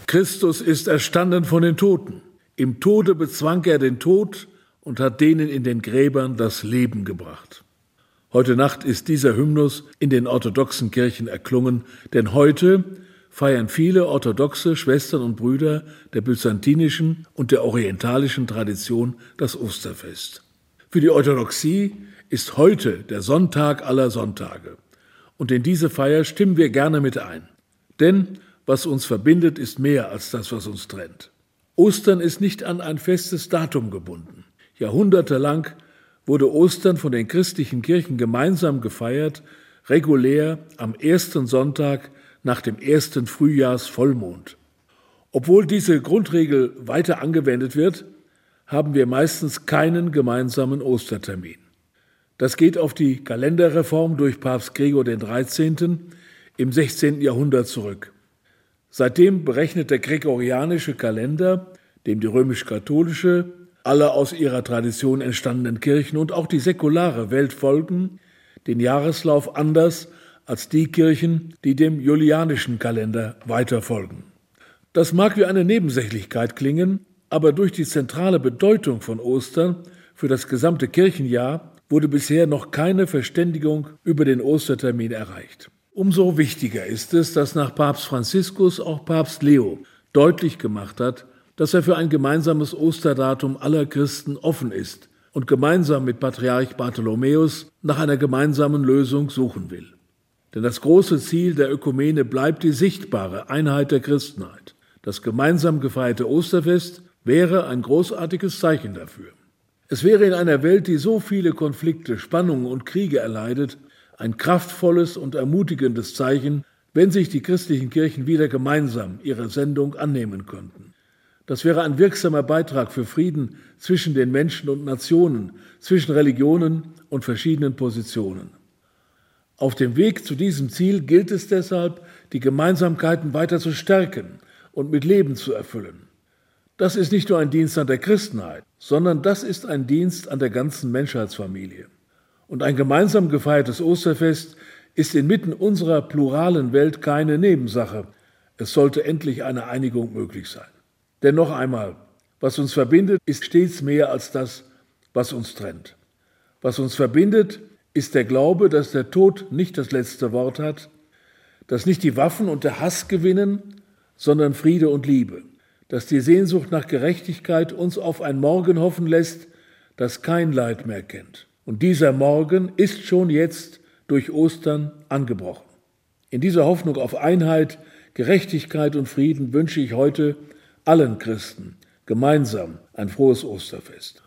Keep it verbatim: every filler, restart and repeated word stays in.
Christus ist erstanden von den Toten. Im Tode bezwang er den Tod und hat denen in den Gräbern das Leben gebracht. Heute Nacht ist dieser Hymnus in den orthodoxen Kirchen erklungen, denn heute feiern viele orthodoxe Schwestern und Brüder der byzantinischen und der orientalischen Tradition das Osterfest. Für die Orthodoxie ist heute der Sonntag aller Sonntage. Und in diese Feier stimmen wir gerne mit ein. Denn was uns verbindet, ist mehr als das, was uns trennt. Ostern ist nicht an ein festes Datum gebunden. Jahrhundertelang wurde Ostern von den christlichen Kirchen gemeinsam gefeiert, regulär am ersten Sonntag nach dem ersten Frühjahrsvollmond. Obwohl diese Grundregel weiter angewendet wird, haben wir meistens keinen gemeinsamen Ostertermin. Das geht auf die Kalenderreform durch Papst Gregor den dreizehnten im sechzehnten Jahrhundert zurück. Seitdem berechnet der gregorianische Kalender, dem die römisch-katholische, alle aus ihrer Tradition entstandenen Kirchen und auch die säkulare Welt folgen, den Jahreslauf anders als die Kirchen, die dem julianischen Kalender weiter folgen. Das mag wie eine Nebensächlichkeit klingen, aber durch die zentrale Bedeutung von Ostern für das gesamte Kirchenjahr wurde bisher noch keine Verständigung über den Ostertermin erreicht. Umso wichtiger ist es, dass nach Papst Franziskus auch Papst Leo deutlich gemacht hat, dass er für ein gemeinsames Osterdatum aller Christen offen ist und gemeinsam mit Patriarch Bartholomäus nach einer gemeinsamen Lösung suchen will. Denn das große Ziel der Ökumene bleibt die sichtbare Einheit der Christenheit. Das gemeinsam gefeierte Osterfest wäre ein großartiges Zeichen dafür. Es wäre in einer Welt, die so viele Konflikte, Spannungen und Kriege erleidet, ein kraftvolles und ermutigendes Zeichen, wenn sich die christlichen Kirchen wieder gemeinsam ihrer Sendung annehmen könnten. Das wäre ein wirksamer Beitrag für Frieden zwischen den Menschen und Nationen, zwischen Religionen und verschiedenen Positionen. Auf dem Weg zu diesem Ziel gilt es deshalb, die Gemeinsamkeiten weiter zu stärken und mit Leben zu erfüllen. Das ist nicht nur ein Dienst an der Christenheit, sondern das ist ein Dienst an der ganzen Menschheitsfamilie. Und ein gemeinsam gefeiertes Osterfest ist inmitten unserer pluralen Welt keine Nebensache. Es sollte endlich eine Einigung möglich sein. Denn noch einmal, was uns verbindet, ist stets mehr als das, was uns trennt. Was uns verbindet, ist der Glaube, dass der Tod nicht das letzte Wort hat, dass nicht die Waffen und der Hass gewinnen, sondern Friede und Liebe, dass die Sehnsucht nach Gerechtigkeit uns auf ein Morgen hoffen lässt, das kein Leid mehr kennt. Und dieser Morgen ist schon jetzt durch Ostern angebrochen. In dieser Hoffnung auf Einheit, Gerechtigkeit und Frieden wünsche ich heute allen Christen gemeinsam ein frohes Osterfest.